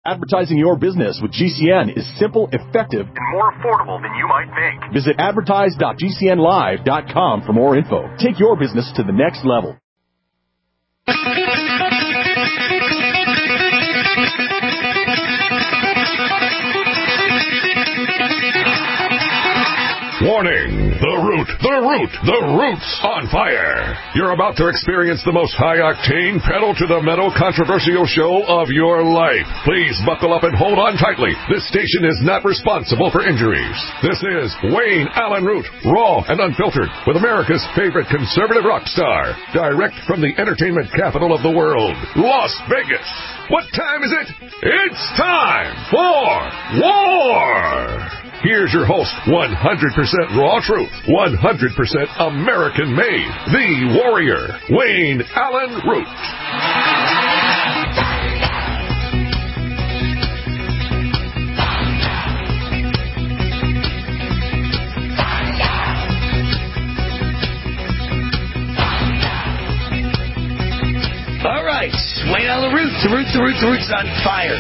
Advertising your business with GCN is simple, effective, and more affordable than you might think. Visit advertise.gcnlive.com for more info. Take your business to the next level. Warning! The Root's on fire! You're about to experience the most high-octane, pedal-to-the-metal controversial show of your life. Please buckle up and hold on tightly. This station is not responsible for injuries. This is Wayne Allen Root, raw and unfiltered, with America's favorite conservative rock star, direct from the entertainment capital of the world, Las Vegas. What time is it? It's time for war! Here's your host, 100% raw truth, 100% American-made, the warrior, Wayne Allen Root. All right, Wayne Allen Root, the Root's on fire.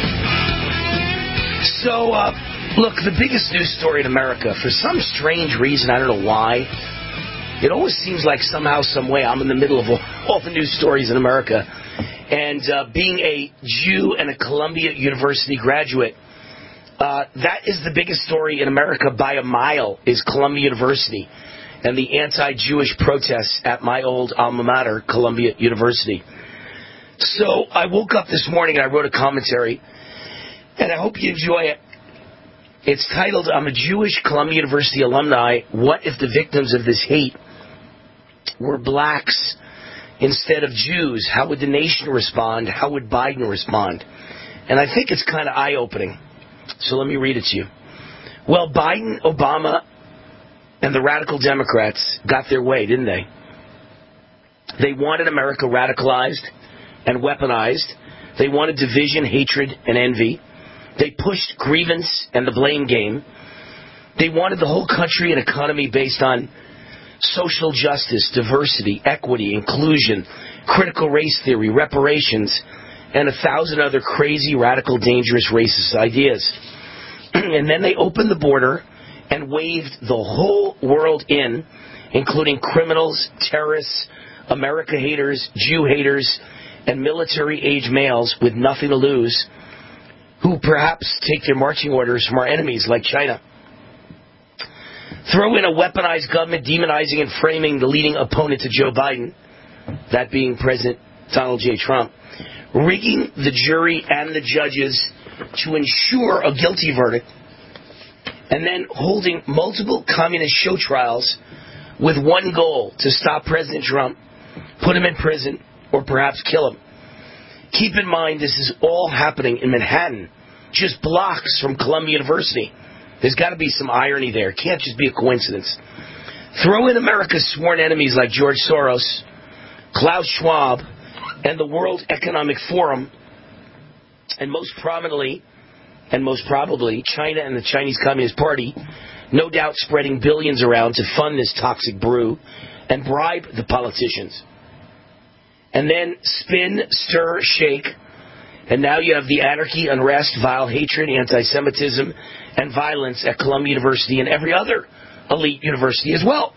So, look, the biggest news story in America, for some strange reason, I don't know why, it always seems like somehow, some way, I'm in the middle of all the news stories in America. And being a Jew and a Columbia University graduate, that is the biggest story in America by a mile, is Columbia University and the anti-Jewish protests at my old alma mater, Columbia University. So I woke up this morning and I wrote a commentary, and I hope you enjoy it. It's titled, I'm a Jewish Columbia University alumni. What if the victims of this hate were blacks instead of Jews? How would the nation respond? How would Biden respond? And I think it's kind of eye-opening. So let me read it to you. Well, Biden, Obama, and the radical Democrats got their way, didn't they? They wanted America radicalized and weaponized. They wanted division, hatred, and envy. They pushed grievance and the blame game. They wanted the whole country and economy based on social justice, diversity, equity, inclusion, critical race theory, reparations, and 1,000 other crazy, radical, dangerous, racist ideas. And then they opened the border and waved the whole world in, including criminals, terrorists, America haters, Jew haters, and military-age males with nothing to lose, who perhaps take their marching orders from our enemies like China. Throw in a weaponized government demonizing and framing the leading opponent to Joe Biden, that being President Donald J. Trump, rigging the jury and the judges to ensure a guilty verdict, and then holding multiple communist show trials with one goal: to stop President Trump, put him in prison, or perhaps kill him. Keep in mind, this is all happening in Manhattan, just blocks from Columbia University. There's got to be some irony there. It can't just be a coincidence. Throw in America's sworn enemies like George Soros, Klaus Schwab, and the World Economic Forum, and most prominently, and most probably, China and the Chinese Communist Party, no doubt spreading billions around to fund this toxic brew and bribe the politicians. And then spin, stir, shake, and now you have the anarchy, unrest, vile hatred, anti-Semitism, and violence at Columbia University and every other elite university as well.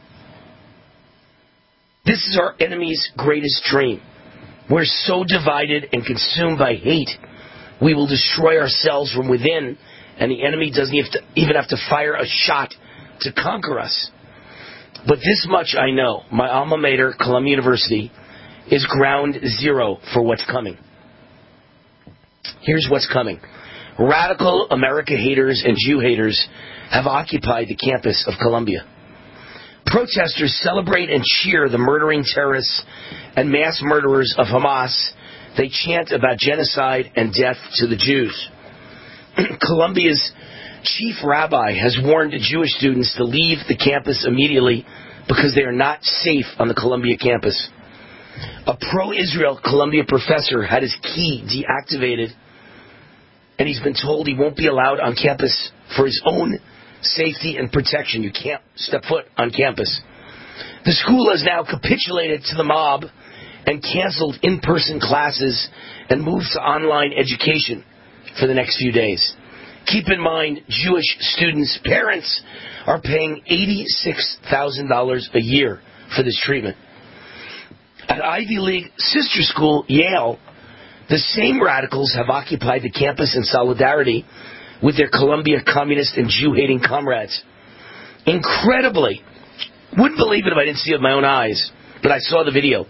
This is our enemy's greatest dream. We're so divided and consumed by hate, we will destroy ourselves from within, and the enemy doesn't even have to fire a shot to conquer us. But this much I know, my alma mater, Columbia University, is ground zero for what's coming. Here's what's coming. Radical America haters and Jew haters have occupied the campus of Columbia. Protesters celebrate and cheer the murdering terrorists and mass murderers of Hamas. They chant about genocide and death to the Jews. Columbia's chief rabbi has warned Jewish students to leave the campus immediately because they are not safe on the Columbia campus. A pro-Israel Columbia professor had his key deactivated, and he's been told he won't be allowed on campus for his own safety and protection. You can't step foot on campus. The school has now capitulated to the mob and canceled in-person classes and moved to online education. for the next few days. Keep in mind, Jewish students' parents are paying $86,000 a year for this treatment. At Ivy League sister school, Yale, the same radicals have occupied the campus in solidarity with their Columbia communist and Jew-hating comrades. Incredibly, wouldn't believe it if I didn't see it with my own eyes, but I saw the video.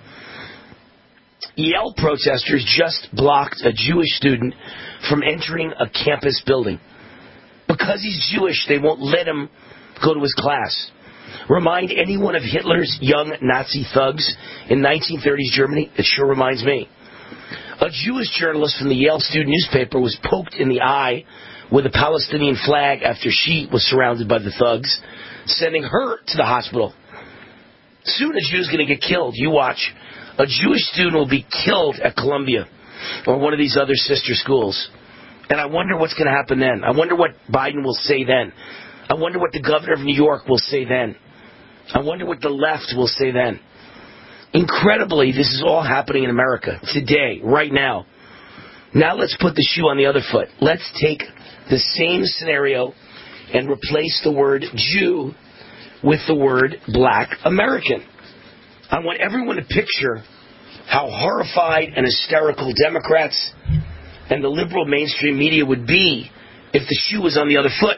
Yale protesters just blocked a Jewish student from entering a campus building. Because he's Jewish, they won't let him go to his class. Remind anyone of Hitler's young Nazi thugs in 1930s Germany? It sure reminds me. A Jewish journalist from the Yale student newspaper was poked in the eye with a Palestinian flag after she was surrounded by the thugs, sending her to the hospital. Soon a Jew's going to get killed. You watch. A Jewish student will be killed at Columbia or one of these other sister schools. And I wonder what's going to happen then. I wonder what Biden will say then. I wonder what the governor of New York will say then. I wonder what the left will say then. Incredibly, this is all happening in America today, right now. Now let's put the shoe on the other foot. Let's take the same scenario and replace the word Jew with the word Black American. I want everyone to picture how horrified and hysterical Democrats and the liberal mainstream media would be if the shoe was on the other foot.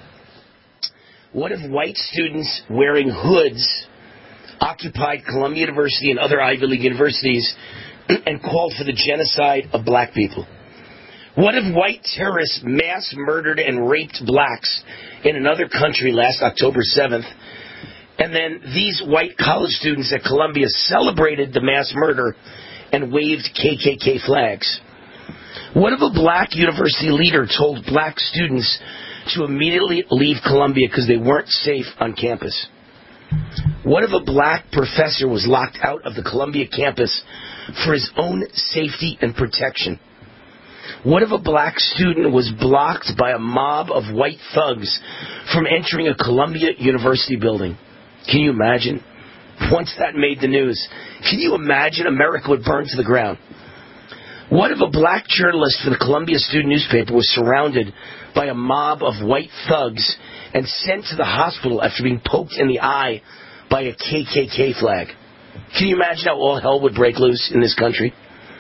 What if white students wearing hoods occupied Columbia University and other Ivy League universities and called for the genocide of black people? What if white terrorists mass murdered and raped blacks in another country last October 7th, and then these white college students at Columbia celebrated the mass murder and waved KKK flags? What if a black university leader told black students to immediately leave Columbia because they weren't safe on campus? What if a black professor was locked out of the Columbia campus for his own safety and protection? What if a black student was blocked by a mob of white thugs from entering a Columbia University building? Can you imagine? Once that made the news, can you imagine America would burn to the ground? What if a black journalist for the Columbia student newspaper was surrounded by a mob of white thugs and sent to the hospital after being poked in the eye by a KKK flag? Can you imagine how all hell would break loose in this country?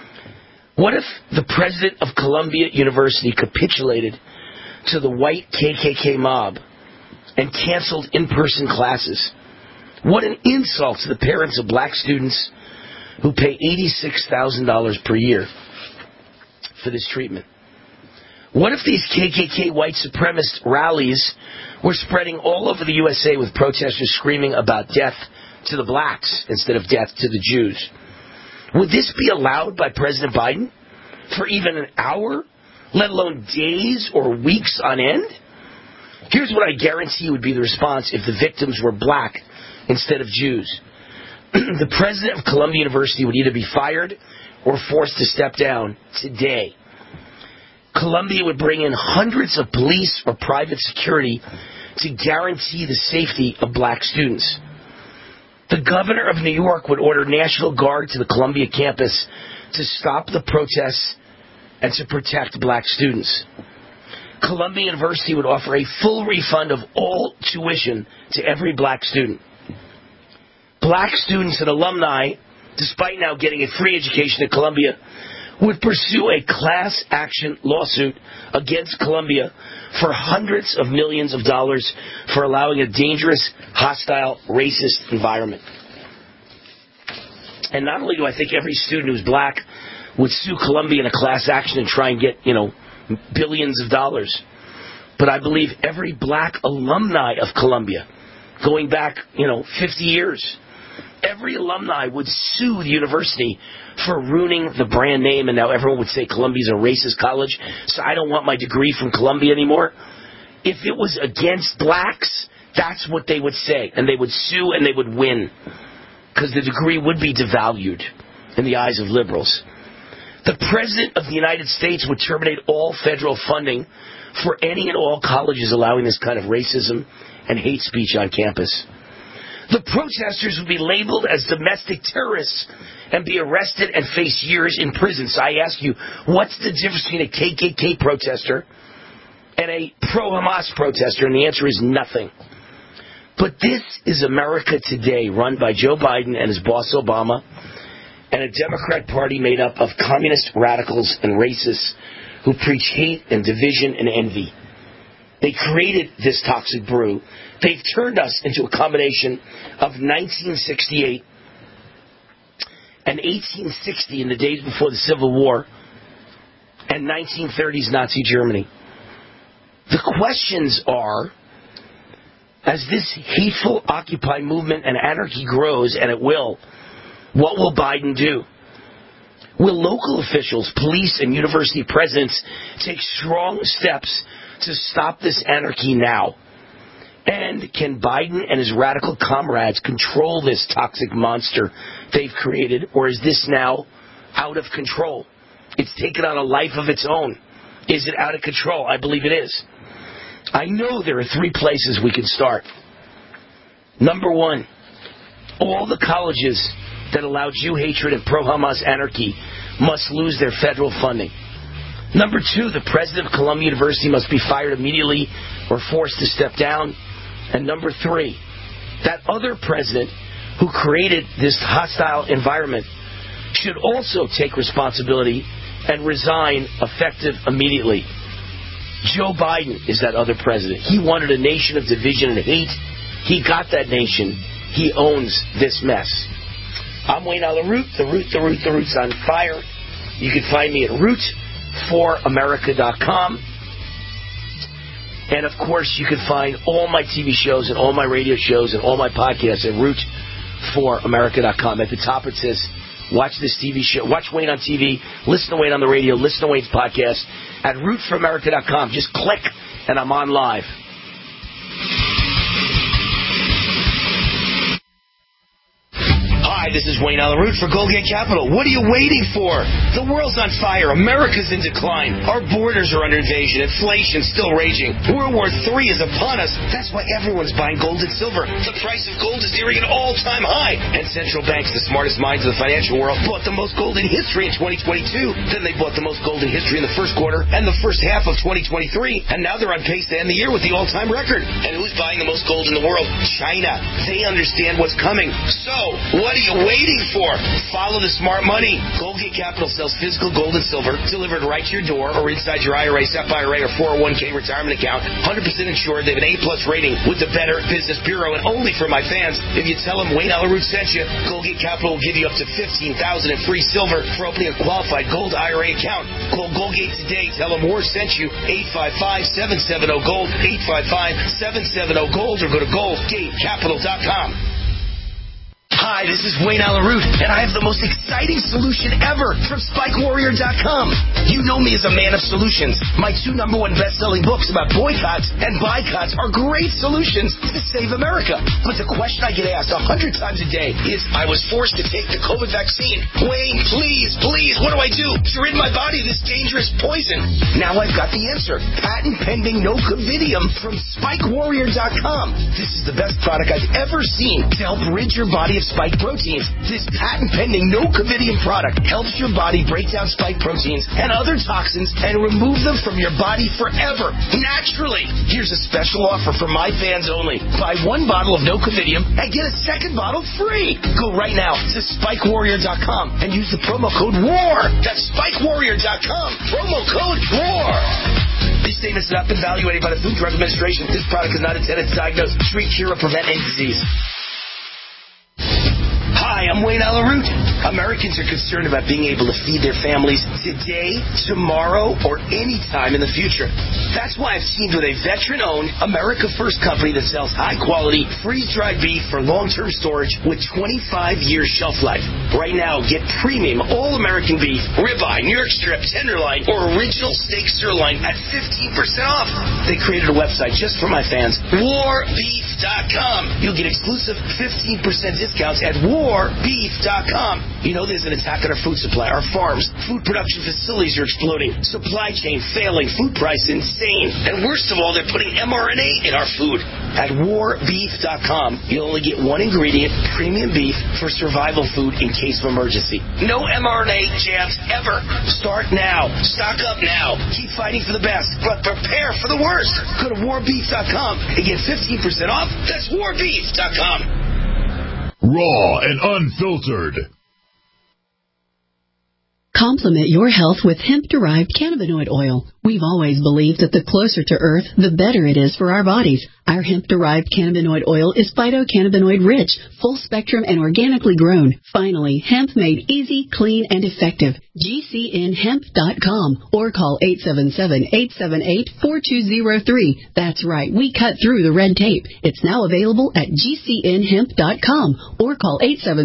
What if the president of Columbia University capitulated to the white KKK mob and canceled in-person classes? What an insult to the parents of black students who pay $86,000 per year for this treatment. What if these KKK white supremacist rallies were spreading all over the USA with protesters screaming about death to the blacks instead of death to the Jews? Would this be allowed by President Biden for even an hour, let alone days or weeks on end? Here's what I guarantee would be the response if the victims were black instead of Jews. The president of Columbia University would either be fired or forced to step down today. Columbia would bring in hundreds of police or private security to guarantee the safety of black students. The governor of New York would order National Guard to the Columbia campus to stop the protests and to protect black students. Columbia University would offer a full refund of all tuition to every black student. Black students and alumni, despite now getting a free education at Columbia, would pursue a class action lawsuit against Columbia for hundreds of millions of dollars for allowing a dangerous, hostile, racist environment. And not only do I think every student who's black would sue Columbia in a class action and try and get, billions of dollars, but I believe every black alumni of Columbia, going back, 50 years, every alumni would sue the university for ruining the brand name, and now everyone would say Columbia's a racist college, so I don't want my degree from Columbia anymore. If it was against blacks, that's what they would say, and they would sue and they would win, because the degree would be devalued in the eyes of liberals. The President of the United States would terminate all federal funding for any and all colleges allowing this kind of racism and hate speech on campus. The protesters would be labeled as domestic terrorists and be arrested and face years in prison. So I ask you, what's the difference between a KKK protester and a pro-Hamas protester? And the answer is nothing. But this is America today, run by Joe Biden and his boss Obama, and a Democrat Party made up of communist radicals and racists who preach hate and division and envy. They created this toxic brew. They've turned us into a combination of 1968 and 1860 in the days before the Civil War and 1930s Nazi Germany. The questions are, as this hateful Occupy movement and anarchy grows, and it will, what will Biden do? Will local officials, police, and university presidents take strong steps to stop this anarchy now? And can Biden and his radical comrades control this toxic monster they've created, or is this now out of control? It's taken on a life of its own. Is it out of control? I believe it is. I know there are 3 places we can start. Number 1, all the colleges that allow Jew hatred and pro-Hamas anarchy must lose their federal funding. Number 2, the president of Columbia University must be fired immediately or forced to step down. And number 3, that other president who created this hostile environment should also take responsibility and resign effective immediately. Joe Biden is that other president. He wanted a nation of division and hate. He got that nation. He owns this mess. I'm Wayne Allyn Root. The Root's on fire. You can find me at root4america.com. And, of course, you can find all my TV shows and all my radio shows and all my podcasts at root4america.com. At the top it says, watch this TV show, watch Wayne on TV, listen to Wayne on the radio, listen to Wayne's podcast at root4america.com. Just click, and I'm on live. Hi, this is Wayne Allyn Root for Goldgate Capital. What are you waiting for? The world's on fire. America's in decline. Our borders are under invasion. Inflation's still raging. World War III is upon us. That's why everyone's buying gold and silver. The price of gold is nearing an all-time high. And central banks, the smartest minds of the financial world, bought the most gold in history in 2022. Then they bought the most gold in history in the first quarter and the first half of 2023. And now they're on pace to end the year with the all-time record. And who's buying the most gold in the world? China. They understand what's coming. So, what are you waiting for? Follow the smart money. Goldgate Capital sells physical gold and silver delivered right to your door or inside your IRA, SEP IRA, or 401k retirement account. 100% insured. They have an A+ rating with the Better Business Bureau. And only for my fans, if you tell them Wayne Allyn Root sent you, Goldgate Capital will give you up to $15,000 in free silver for opening a qualified gold IRA account. Call Goldgate today. Tell them Moore sent you. 855-770-GOLD. 855-770-GOLD, or go to goldgatecapital.com. Hi, this is Wayne Allyn Root, and I have the most exciting solution ever from SpikeWarrior.com. You know me as a man of solutions. My 2 #1 best-selling books about boycotts and boycotts are great solutions to save America. But the question I get asked 100 times a day is, I was forced to take the COVID vaccine. Wayne, please, what do I do to rid my body of this dangerous poison? Now I've got the answer. Patent-pending Nocovidium from SpikeWarrior.com. This is the best product I've ever seen to help rid your body of spike proteins. This patent-pending Nocovidium product helps your body break down spike proteins and other toxins and remove them from your body forever, naturally. Here's a special offer for my fans only. Buy 1 bottle of Nocovidium and get a 2nd bottle free. Go right now to SpikeWarrior.com and use the promo code WAR. That's SpikeWarrior.com. Promo code WAR. These statements have not been evaluated by the Food and Drug Administration. This product is not intended to diagnose, treat, cure, or prevent any disease. Hi, I'm Wayne Allyn Root. Americans are concerned about being able to feed their families today, tomorrow, or any time in the future. That's why I've teamed with a veteran-owned, America First company that sells high-quality, freeze-dried beef for long-term storage with 25 years shelf life. Right now, get premium all-American beef, ribeye, New York strip, tenderloin, or original steak sirloin at 15% off. They created a website just for my fans, warbeef.com. You'll get exclusive 15% discounts at warbeef.com. You know there's an attack on our food supply. Our farms, food production facilities are exploding. Supply chain failing. Food price insane. And worst of all, they're putting mRNA in our food. At warbeef.com, you'll only get one ingredient, premium beef, for survival food in case of emergency. No mRNA jabs ever. Start now. Stock up now. Keep fighting for the best, but prepare for the worst. Go to warbeef.com and get 15% off. That's warbeef.com. Raw and unfiltered. Complement your health with hemp-derived cannabinoid oil. We've always believed that the closer to Earth, the better it is for our bodies. Our hemp-derived cannabinoid oil is phytocannabinoid-rich, full-spectrum, and organically grown. Finally, hemp made easy, clean, and effective. GCNhemp.com or call 877-878-4203. That's right, we cut through the red tape. It's now available at GCNhemp.com or call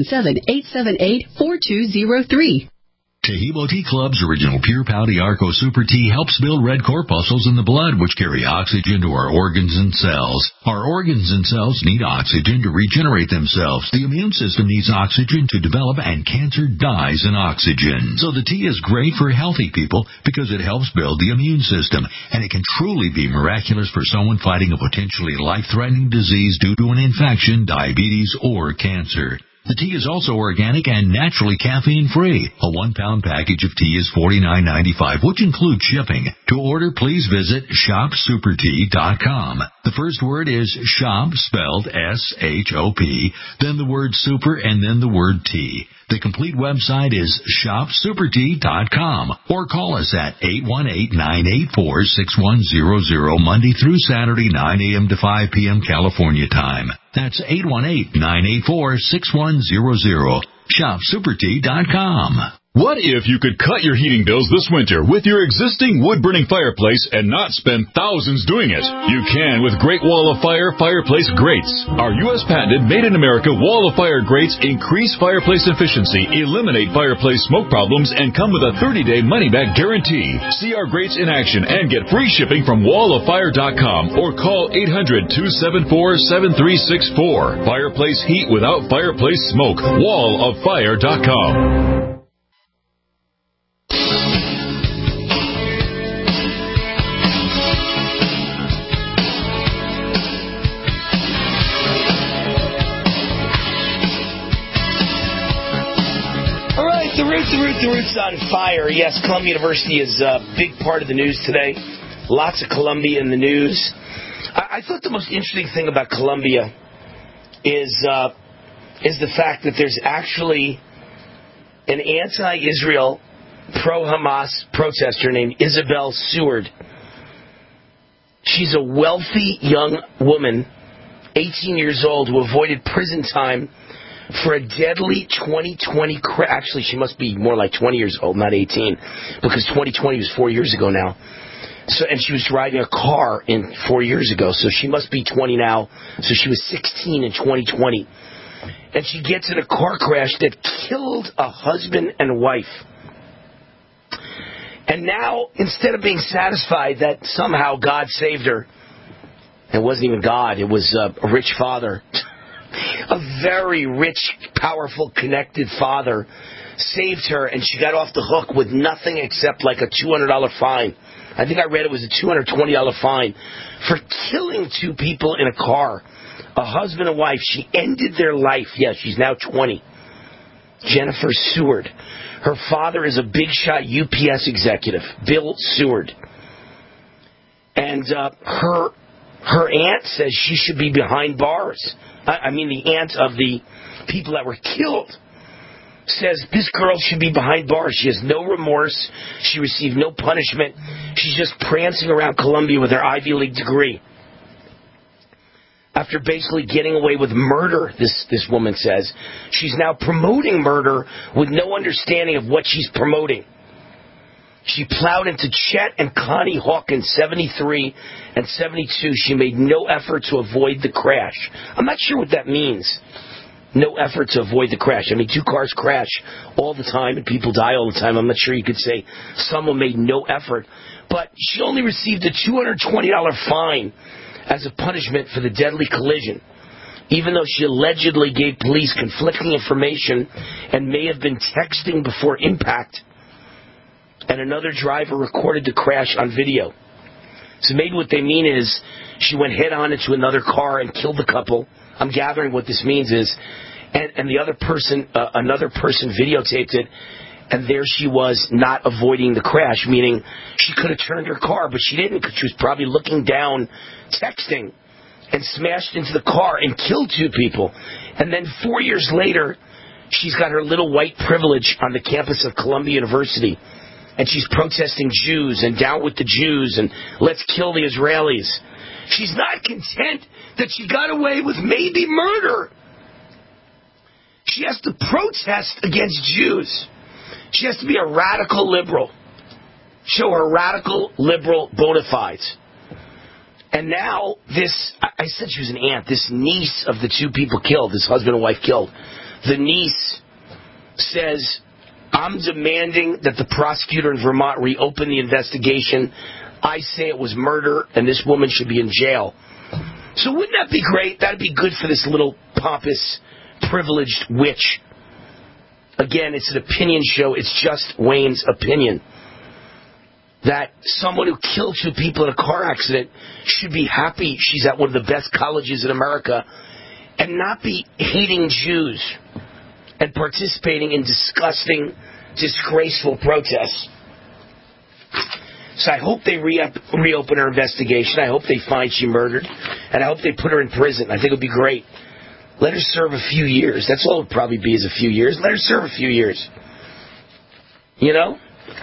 877-878-4203. Taheebo Tea Club's original Pure Pouty Arco Super Tea helps build red corpuscles in the blood, which carry oxygen to our organs and cells. Our organs and cells need oxygen to regenerate themselves. The immune system needs oxygen to develop, and cancer dies in oxygen. So the tea is great for healthy people because it helps build the immune system, and it can truly be miraculous for someone fighting a potentially life-threatening disease due to an infection, diabetes, or cancer. The tea is also organic and naturally caffeine-free. A 1-pound package of tea is $49.95, which includes shipping. To order, please visit shopsupertea.com. The first word is shop, spelled S-H-O-P, then the word super, and then the word tea. The complete website is shopsupertea.com or call us at 818-984-6100 Monday through Saturday, 9 a.m. to 5 p.m. California time. That's 818-984-6100. Shopsupertea.com. What if you could cut your heating bills this winter with your existing wood-burning fireplace and not spend thousands doing it? You can with Great Wall of Fire fireplace grates. Our U.S. patented, made-in-America Wall of Fire grates increase fireplace efficiency, eliminate fireplace smoke problems, and come with a 30-day money-back guarantee. See our grates in action and get free shipping from walloffire.com or call 800-274-7364. Fireplace heat without fireplace smoke. walloffire.com. The Roots on fire. Yes, Columbia University is a big part of the news today. Lots of Columbia in the news. I thought the most interesting thing about Columbia is the fact that there's actually an anti-Israel, pro-Hamas protester named Isabel Seward. She's a wealthy young woman, 18 years old, who avoided prison time for a deadly 2020 crash. Actually, she must be more like 20 years old, not 18, because 2020 was 4 years ago now. So, and she was driving a car 4 years ago, so she must be 20 now. So she was 16 in 2020. And she gets in a car crash that killed a husband and wife. And now, instead of being satisfied that somehow God saved her, it wasn't even God, it was a rich father. A very rich, powerful, connected father saved her, and she got off the hook with nothing except like a $200 fine. I think I read it was a $220 fine for killing two people in a car, a husband and wife. She ended their life. Yes, she's now 20. Jennifer Seward. Her father is a big shot UPS executive, Bill Seward. And her aunt says she should be behind bars. I mean, the aunt of the people that were killed says this girl should be behind bars. She has no remorse. She received no punishment. She's just prancing around Columbia with her Ivy League degree. After basically getting away with murder, this woman says, she's now promoting murder with no understanding of what she's promoting. She plowed into Chet and Connie Hawkins, 73 and 72. She made no effort to avoid the crash. I'm not sure what that means, no effort to avoid the crash. I mean, two cars crash all the time and people die all the time. I'm not sure you could say someone made no effort. But she only received a $220 fine as a punishment for the deadly collision. even though she allegedly gave police conflicting information and may have been texting before impact, and another driver recorded the crash on video. So maybe what they mean is she went head-on into another car and killed the couple. I'm gathering what this means is, and the other person, another person videotaped it, and there she was not avoiding the crash, meaning she could have turned her car, but she didn't because she was probably looking down, texting, and smashed into the car and killed 2 people. And then 4 years later, she's got her little white privilege on the campus of Columbia University, and she's protesting Jews and down with the Jews and let's kill the Israelis. She's not content that she got away with maybe murder. She has to protest against Jews. She has to be a radical liberal. Show her radical liberal bona fides. And now this, I said she was an aunt, this niece of the 2 people killed, this husband and wife killed. The niece says, I'm demanding that the prosecutor in Vermont reopen the investigation. I say it was murder and this woman should be in jail. So wouldn't that be great? That'd be good for this little pompous, privileged witch. Again, it's an opinion show. It's just Wayne's opinion. That someone who killed 2 people in a car accident should be happy she's at one of the best colleges in America and not be hating Jews and participating in disgusting, disgraceful protests. So I hope they reopen her investigation. I hope they find she murdered. And I hope they put her in prison. I think it would be great. Let her serve a few years. That's all it would probably be, is a few years. Let her serve a few years. You know?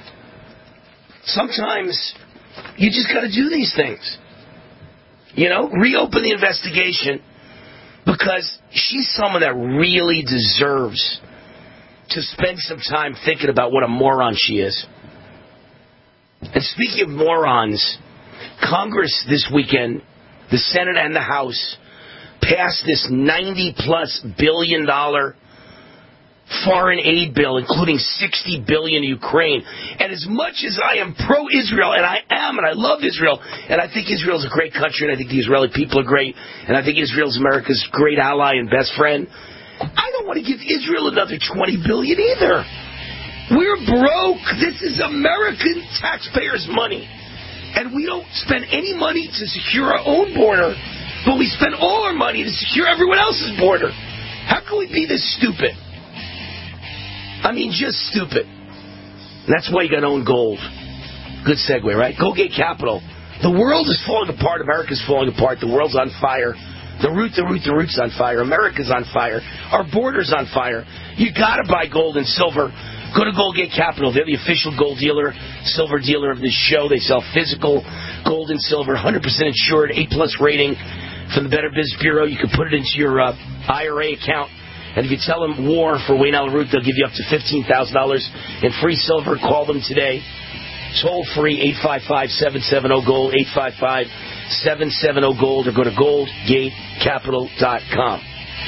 Sometimes you just got to do these things. You know? Reopen the investigation, because she's someone that really deserves to spend some time thinking about what a moron she is. And speaking of morons, Congress this weekend, the Senate and the House, passed this $90+ billion foreign aid bill, including $60 billion to Ukraine. And as much as I am pro-Israel, and I am, and I love Israel, and I think Israel's a great country, and I think the Israeli people are great, and I think Israel's America's great ally and best friend, I don't want to give Israel another $20 billion either. We're broke. This is American taxpayers' money. And we don't spend any money to secure our own border, but we spend all our money to secure everyone else's border. How can we be this stupid? I mean, just stupid. And that's why you got to own gold. Good segue, right? Goldgate Capital. The world is falling apart. America's falling apart. The world's on fire. The root's on fire. America's on fire. Our border's on fire. You got to buy gold and silver. Go to Goldgate Capital. They're the official gold dealer, silver dealer of this show. They sell physical gold and silver, 100% insured, A+ rating from the Better Business Bureau. You can put it into your IRA account. And if you tell them war for Wayne Allyn Root, they'll give you up to $15,000 in free silver. Call them today. Toll free, 855-770-GOLD, 855-770-GOLD, or go to goldgatecapital.com.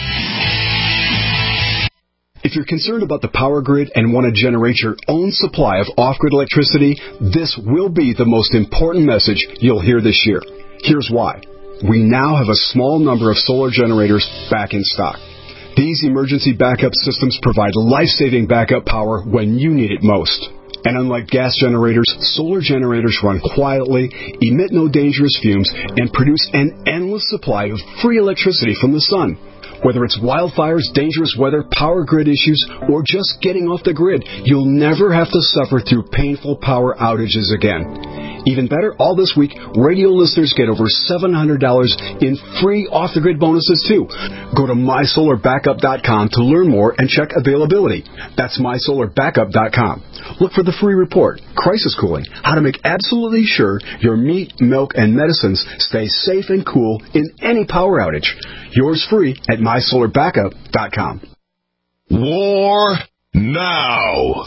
If you're concerned about the power grid and want to generate your own supply of off-grid electricity, this will be the most important message you'll hear this year. Here's why. We now have a small number of solar generators back in stock. These emergency backup systems provide life-saving backup power when you need it most. And unlike gas generators, solar generators run quietly, emit no dangerous fumes, and produce an endless supply of free electricity from the sun. Whether it's wildfires, dangerous weather, power grid issues, or just getting off the grid, you'll never have to suffer through painful power outages again. Even better, all this week, radio listeners get over $700 in free off-the-grid bonuses, too. Go to MySolarBackup.com to learn more and check availability. That's MySolarBackup.com. Look for the free report, Crisis Cooling, how to make absolutely sure your meat, milk, and medicines stay safe and cool in any power outage. Yours free at MySolarBackup.com. War now.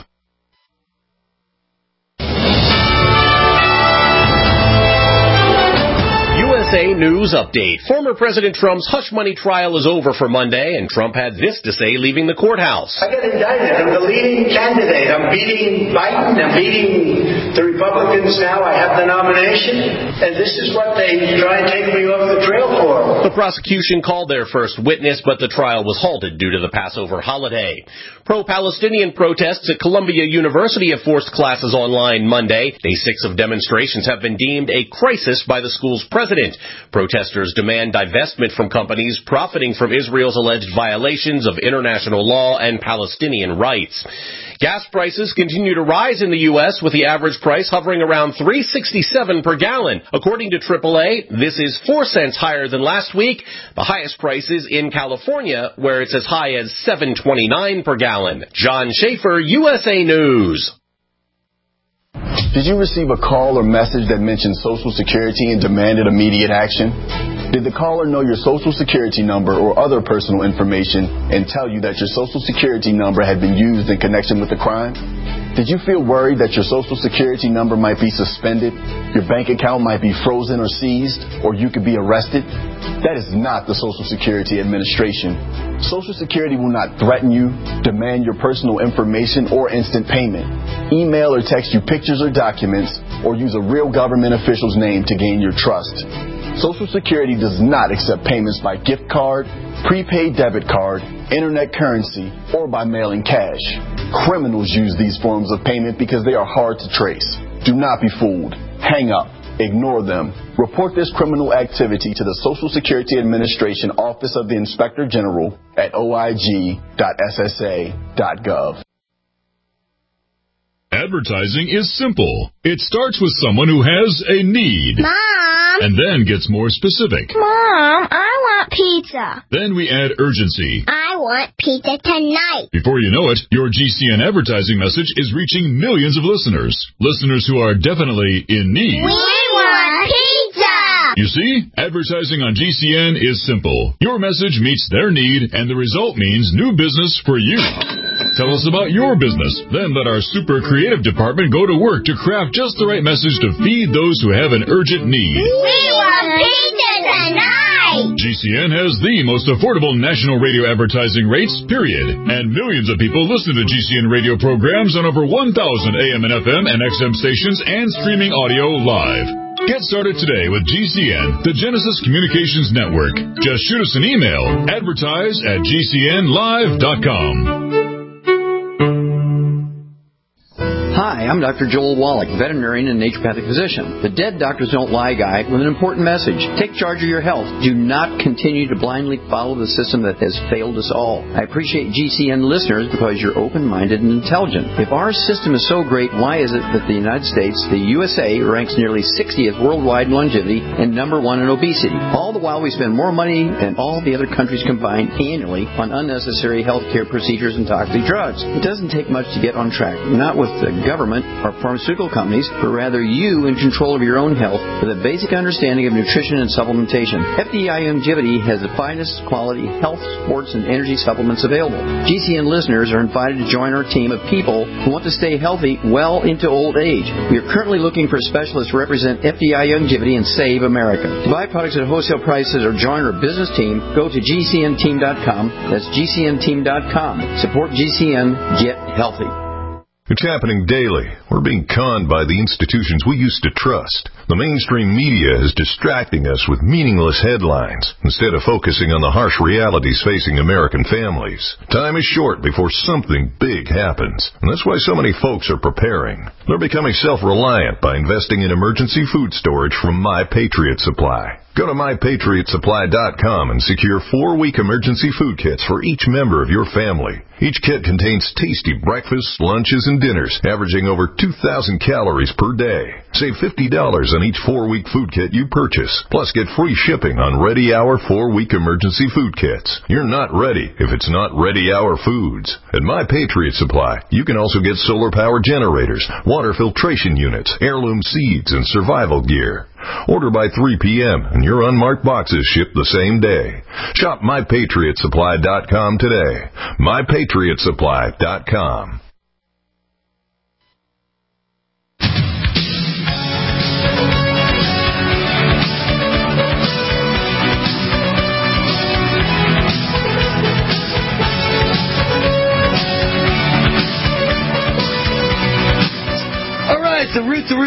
USA News Update. Former President Trump's hush money trial is over for Monday, and Trump had this to say leaving the courthouse. I got indicted. I'm the leading candidate. I'm beating Biden. I'm beating the Republicans now. I have the nomination, and this is what they try and take me off the trail for. The prosecution called their first witness, but the trial was halted due to the Passover holiday. Pro-Palestinian protests at Columbia University have forced classes online Monday. Day 6 of demonstrations have been deemed a crisis by the school's president. Protesters demand divestment from companies profiting from Israel's alleged violations of international law and Palestinian rights. Gas prices continue to rise in the U.S., with the average price hovering around $3.67 per gallon. According to AAA, this is 4 cents higher than last week. The highest price is in California, where it's as high as $7.29 per gallon. John Schaefer, USA News. Did you receive a call or message that mentioned Social Security and demanded immediate action? Did the caller know your Social Security number or other personal information and tell you that your Social Security number had been used in connection with the crime? Did you feel worried that your Social Security number might be suspended, your bank account might be frozen or seized, or you could be arrested? That is not the Social Security Administration. Social Security will not threaten you, demand your personal information, or instant payment, email or text you pictures or documents, or use a real government official's name to gain your trust. Social Security does not accept payments by gift card, prepaid debit card, internet currency, or by mailing cash. Criminals use these forms of payment because they are hard to trace. Do not be fooled. Hang up. Ignore them. Report this criminal activity to the Social Security Administration Office of the Inspector General at oig.ssa.gov. Advertising is simple. It starts with someone who has a need. Mom! And then gets more specific. Mom, I want pizza. Then we add urgency. I want pizza tonight. Before you know it, your GCN advertising message is reaching millions of listeners. Listeners who are definitely in need. We want pizza! You see, advertising on GCN is simple. Your message meets their need, and the result means new business for you. Tell us about your business. Then let our super creative department go to work to craft just the right message to feed those who have an urgent need. We want pizza tonight! GCN has the most affordable national radio advertising rates, period. And millions of people listen to GCN radio programs on over 1,000 AM and FM and XM stations and streaming audio live. Get started today with GCN, the Genesis Communications Network. Just shoot us an email, advertise@gcnlive.com. Hi, I'm Dr. Joel Wallach, veterinarian and naturopathic physician. The Dead Doctors Don't Lie guy with an important message. Take charge of your health. Do not continue to blindly follow the system that has failed us all. I appreciate GCN listeners because you're open-minded and intelligent. If our system is so great, why is it that the United States, the USA, ranks nearly 60th worldwide in longevity and number 1 in obesity? All the while we spend more money than all the other countries combined annually on unnecessary health care procedures and toxic drugs. It doesn't take much to get on track. Not with the government or pharmaceutical companies, but rather you in control of your own health with a basic understanding of nutrition and supplementation. FDI Longevity has the finest quality health, sports, and energy supplements available. GCN listeners are invited to join our team of people who want to stay healthy well into old age. We are currently looking for specialists to represent FDI Longevity and Save America. To buy products at wholesale prices or join our business team, go to GCNteam.com. That's GCNteam.com. Support GCN. Get healthy. It's happening daily. We're being conned by the institutions we used to trust. The mainstream media is distracting us with meaningless headlines instead of focusing on the harsh realities facing American families. Time is short before something big happens, and that's why so many folks are preparing. They're becoming self-reliant by investing in emergency food storage from My Patriot Supply. Go to MyPatriotSupply.com and secure 4-week emergency food kits for each member of your family. Each kit contains tasty breakfasts, lunches, and dinners, averaging over 2,000 calories per day. Save $50 on each 4-week food kit you purchase. Plus, get free shipping on Ready Hour 4-week emergency food kits. You're not ready if it's not Ready Hour Foods. At My Patriot Supply, you can also get solar power generators, water filtration units, heirloom seeds, and survival gear. Order by 3 p.m. and your unmarked boxes ship the same day. Shop MyPatriotSupply.com today. MyPatriotSupply.com.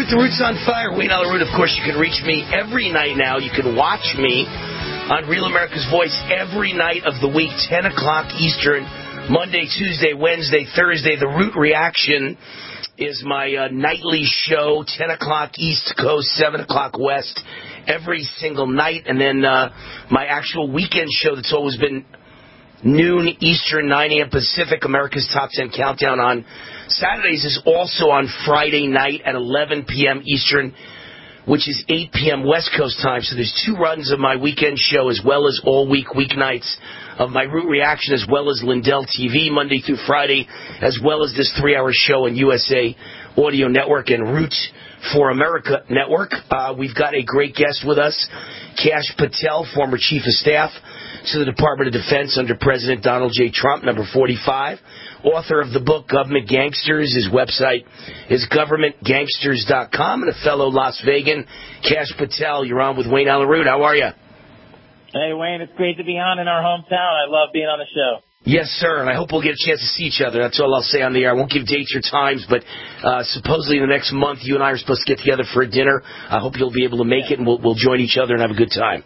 with The Roots on Fire. Wayne Allyn Root. Of course, you can reach me every night now. You can watch me on Real America's Voice every night of the week, 10 o'clock Eastern, Monday, Tuesday, Wednesday, Thursday. The Root Reaction is my nightly show, 10 o'clock East Coast, 7 o'clock West, every single night. And then my actual weekend show that's always been noon Eastern, 9 a.m. Pacific, America's Top 10 Countdown on Saturdays is also on Friday night at 11 p.m. Eastern, which is 8 p.m. West Coast time. So there's 2 runs of my weekend show as well as all week weeknights of my Root Reaction, as well as Lindell TV Monday through Friday, as well as this 3-hour show on USA Audio Network and Root for America Network. We've got a great guest with us, Kash Patel, former Chief of Staff to the Department of Defense under President Donald J. Trump, number 45. Author of the book Government Gangsters. His website is governmentgangsters.com. And a fellow Las Vegan, Kash Patel. You're on with Wayne Allyn Root. How are you? Hey, Wayne. It's great to be on in our hometown. I love being on the show. Yes, sir, and I hope we'll get a chance to see each other. That's all I'll say on the air. I won't give dates or times, but supposedly in the next month, you and I are supposed to get together for a dinner. I hope you'll be able to make it, and we'll join each other and have a good time.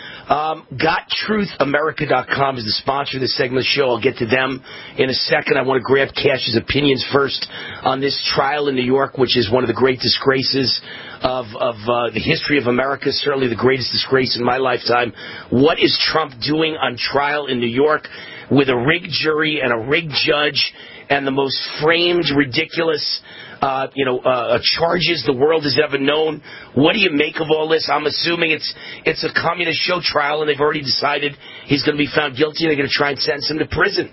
GotTruthAmerica.com is the sponsor of this segment of the show. I'll get to them in a second. I want to grab Kash's opinions first on this trial in New York, which is one of the great disgraces of the history of America, certainly the greatest disgrace in my lifetime. What is Trump doing on trial in New York with a rigged jury and a rigged judge and the most framed, ridiculous charges the world has ever known? What do you make of all this? I'm assuming it's a communist show trial, and they've already decided he's going to be found guilty, and they're going to try and sentence him to prison.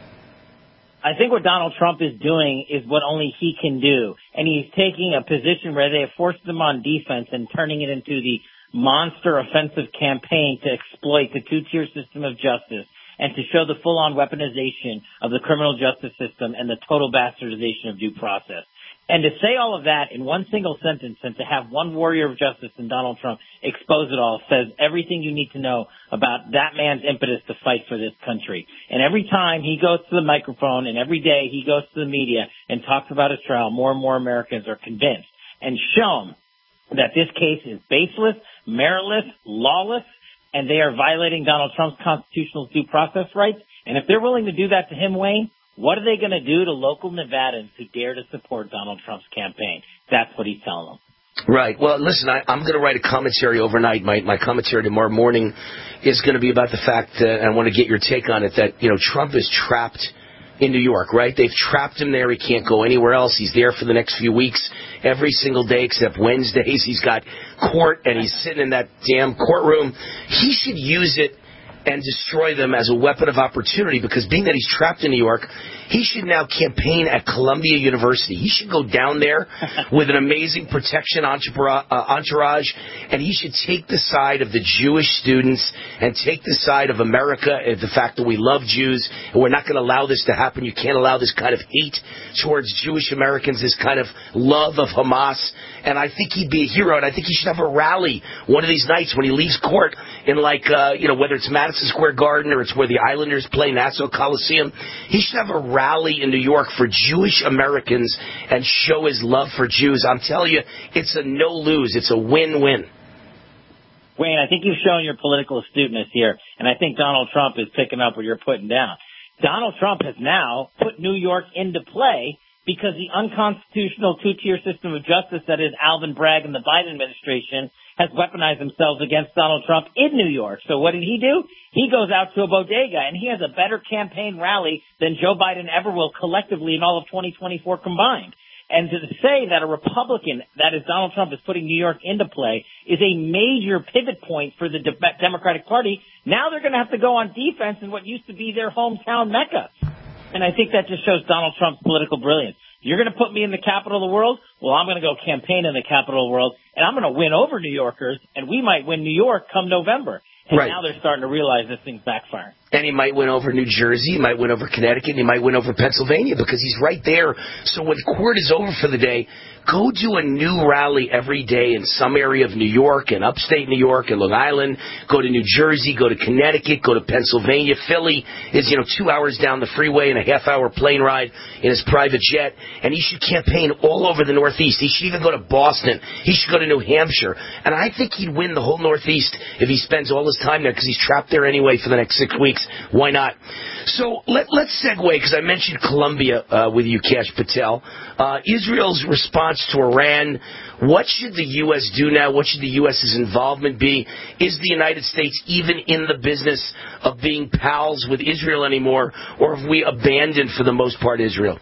I think what Donald Trump is doing is what only he can do, and he's taking a position where they have forced him on defense and turning it into the monster offensive campaign to exploit the 2-tier system of justice and to show the full-on weaponization of the criminal justice system and the total bastardization of due process. And to say all of that in one single sentence and to have one warrior of justice in Donald Trump expose it all says everything you need to know about that man's impetus to fight for this country. And every time he goes to the microphone and every day he goes to the media and talks about his trial, more and more Americans are convinced and shown that this case is baseless, meritless, lawless, and they are violating Donald Trump's constitutional due process rights. And if they're willing to do that to him, Wayne, what are they going to do to local Nevadans who dare to support Donald Trump's campaign? That's what he's telling them. Right. Well, listen, I'm going to write a commentary overnight. My commentary tomorrow morning is going to be about the fact that I want to get your take on it, that, Trump is trapped in New York, right? They've trapped him there. He can't go anywhere else. He's there for the next few weeks, every single day except Wednesdays. He's got court, and he's sitting in that damn courtroom. He should use it and destroy them as a weapon of opportunity, because being that he's trapped in New York, he should now campaign at Columbia University. He should go down there with an amazing protection entourage, and he should take the side of the Jewish students and take the side of America and the fact that we love Jews, and we're not going to allow this to happen. You can't allow this kind of hate towards Jewish Americans, this kind of love of Hamas. And I think he'd be a hero, and I think he should have a rally one of these nights when he leaves court in, whether it's Madison Square Garden or it's where the Islanders play, Nassau Coliseum. He should have a rally in New York for Jewish Americans and show his love for Jews. I'm telling you, it's a no-lose. It's a win-win. Wayne, I think you've shown your political astuteness here, and I think Donald Trump is picking up what you're putting down. Donald Trump has now put New York into play because the unconstitutional 2-tier system of justice that is Alvin Bragg and the Biden administration has weaponized themselves against Donald Trump in New York. So what did he do? He goes out to a bodega, and he has a better campaign rally than Joe Biden ever will collectively in all of 2024 combined. And to say that a Republican, that is Donald Trump, is putting New York into play is a major pivot point for the Democratic Party. Now they're going to have to go on defense in what used to be their hometown Mecca. And I think that just shows Donald Trump's political brilliance. You're going to put me in the capital of the world? Well, I'm going to go campaign in the capital of the world, and I'm going to win over New Yorkers, and we might win New York come November. And right. Now they're starting to realize this thing's backfiring. And he might win over New Jersey, he might win over Connecticut, and he might win over Pennsylvania because he's right there. So when court is over for the day, go do a new rally every day in some area of New York and upstate New York and Long Island. Go to New Jersey, go to Connecticut, go to Pennsylvania. Philly is, 2 hours down the freeway and a half-hour plane ride in his private jet. And he should campaign all over the Northeast. He should even go to Boston. He should go to New Hampshire. And I think he'd win the whole Northeast if he spends all his time there because he's trapped there anyway for the next 6 weeks. Why not? So let's segue, because I mentioned Colombia with you, Kash Patel. Israel's response to Iran. What should the U.S. do now? What should the U.S.'s involvement be? Is the United States even in the business of being pals with Israel anymore, or have we abandoned, for the most part, Israel?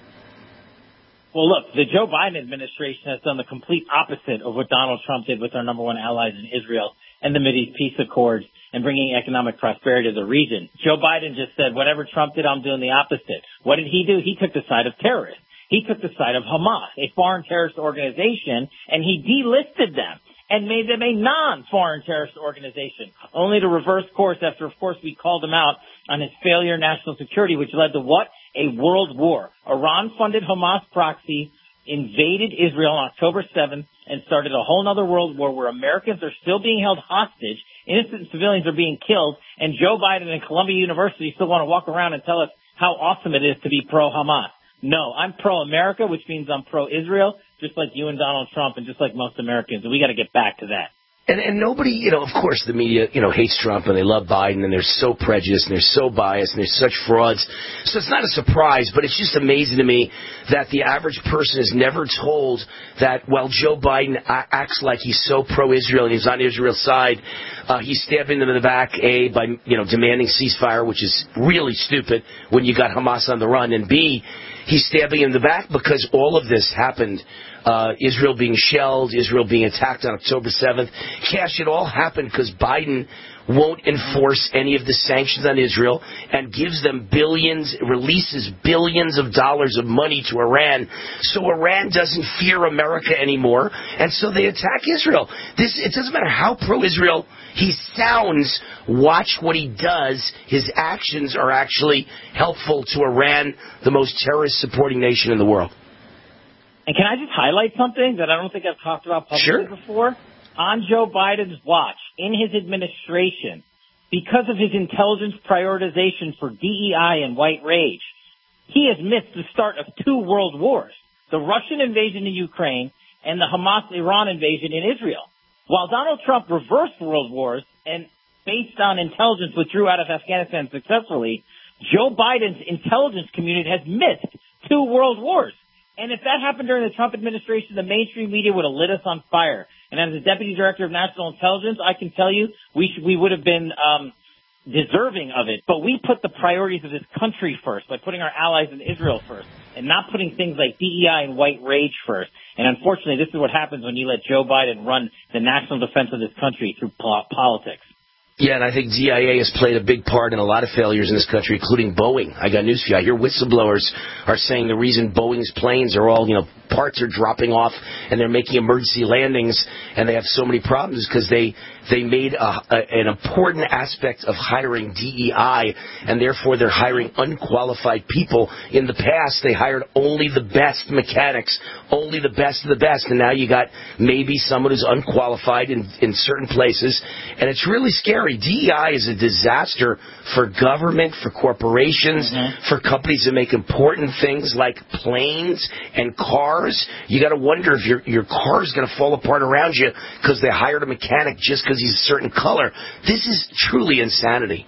Well, look, the Joe Biden administration has done the complete opposite of what Donald Trump did with our number one allies in Israel and the Mideast peace accords and bringing economic prosperity to the region. Joe Biden just said, whatever Trump did, I'm doing the opposite. What did he do? He took the side of terrorists. He took the side of Hamas, a foreign terrorist organization, and he delisted them and made them a non-foreign terrorist organization, only to reverse course after, of course, we called him out on his failure in national security, which led to what? A world war. Iran-funded Hamas proxy invaded Israel on October 7th and started a whole other world war where Americans are still being held hostage, innocent civilians are being killed, and Joe Biden and Columbia University still want to walk around and tell us how awesome it is to be pro-Hamas. No, I'm pro-America, which means I'm pro-Israel, just like you and Donald Trump and just like most Americans, and we got to get back to that. And nobody, of course the media, hates Trump and they love Biden and they're so prejudiced and they're so biased and they're such frauds. So it's not a surprise, but it's just amazing to me that the average person is never told that while Joe Biden acts like he's so pro-Israel and he's on Israel's side, he's stabbing them in the back, A, by, demanding ceasefire, which is really stupid when you got Hamas on the run, and B, he's stabbing in the back because all of this happened. Israel being shelled, Israel being attacked on October 7th. Kash, it all happened because Biden won't enforce any of the sanctions on Israel and gives them releases billions of dollars of money to Iran. So Iran doesn't fear America anymore, and so they attack Israel. It doesn't matter how pro-Israel he sounds, watch what he does. His actions are actually helpful to Iran, the most terrorist-supporting nation in the world. And can I just highlight something that I don't think I've talked about publicly before? On Joe Biden's watch, in his administration, because of his intelligence prioritization for DEI and white rage, he has missed the start of 2 world wars, the Russian invasion in Ukraine and the Hamas-Iran invasion in Israel. While Donald Trump reversed world wars and, based on intelligence, withdrew out of Afghanistan successfully, Joe Biden's intelligence community has missed 2 world wars. And if that happened during the Trump administration, the mainstream media would have lit us on fire. And as the Deputy Director of National Intelligence, I can tell you we would have been deserving of it. But we put the priorities of this country first by putting our allies in Israel first and not putting things like DEI and white rage first. And unfortunately, this is what happens when you let Joe Biden run the national defense of this country through politics. Yeah, and I think DIA has played a big part in a lot of failures in this country, including Boeing. I got news for you. I hear whistleblowers are saying the reason Boeing's planes are all, parts are dropping off and they're making emergency landings and they have so many problems because they made an important aspect of hiring DEI, and therefore they're hiring unqualified people. In the past, they hired only the best mechanics, only the best of the best, and now you got maybe someone who's unqualified in certain places, and it's really scary. DEI is a disaster for government, for corporations, for companies that make important things like planes and cars. You got to wonder if your car is going to fall apart around you because they hired a mechanic just because he's a certain color. This is truly insanity.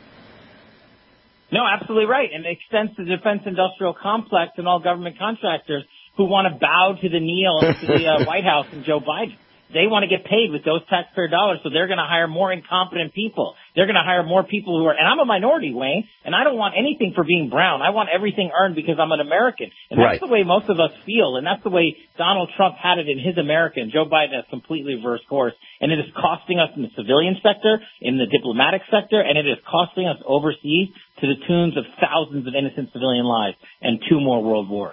No, absolutely right. And it extends to the defense industrial complex and all government contractors who want to bow to the kneel to the White House and Joe Biden. They want to get paid with those taxpayer dollars, so they're going to hire more incompetent people. They're going to hire more people who are, and I'm a minority, Wayne, and I don't want anything for being brown. I want everything earned because I'm an American. And that's the way most of us feel, and that's the way Donald Trump had it in his America, and Joe Biden has completely reversed course. And it is costing us in the civilian sector, in the diplomatic sector, and it is costing us overseas to the tunes of thousands of innocent civilian lives and 2 more world wars.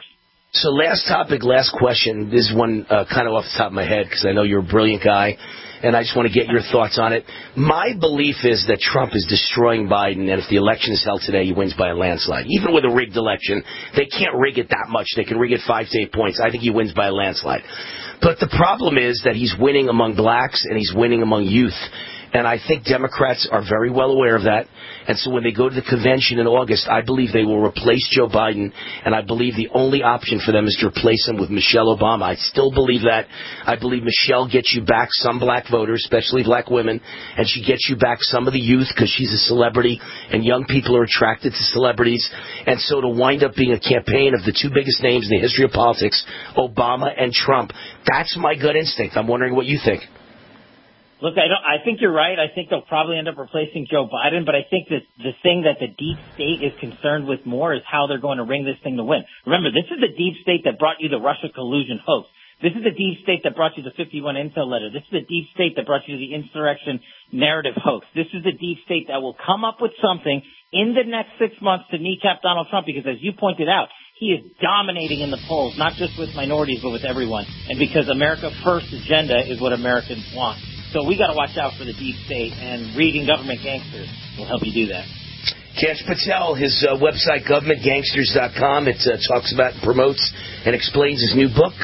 So last topic, last question. This is one kind of off the top of my head because I know you're a brilliant guy, and I just want to get your thoughts on it. My belief is that Trump is destroying Biden, and if the election is held today, he wins by a landslide. Even with a rigged election, they can't rig it that much. They can rig it 5 to 8 points. I think he wins by a landslide. But the problem is that he's winning among blacks and he's winning among youth. And I think Democrats are very well aware of that. And so when they go to the convention in August, I believe they will replace Joe Biden. And I believe the only option for them is to replace him with Michelle Obama. I still believe that. I believe Michelle gets you back some black voters, especially black women. And she gets you back some of the youth because she's a celebrity. And young people are attracted to celebrities. And so to wind up being a campaign of the two biggest names in the history of politics, Obama and Trump, that's my gut instinct. I'm wondering what you think. Look, I think you're right. I think they'll probably end up replacing Joe Biden, but I think that the thing that the deep state is concerned with more is how they're going to ring this thing to win. Remember, this is the deep state that brought you the Russia collusion hoax. This is the deep state that brought you the 51 intel letter. This is the deep state that brought you the insurrection narrative hoax. This is the deep state that will come up with something in the next 6 months to kneecap Donald Trump because, as you pointed out, he is dominating in the polls, not just with minorities, but with everyone. And because America First agenda is what Americans want. So we got to watch out for the deep state, and reading Government Gangsters will help you do that. Kash Patel, his website, governmentgangsters.com, it talks about, promotes, and explains his new book,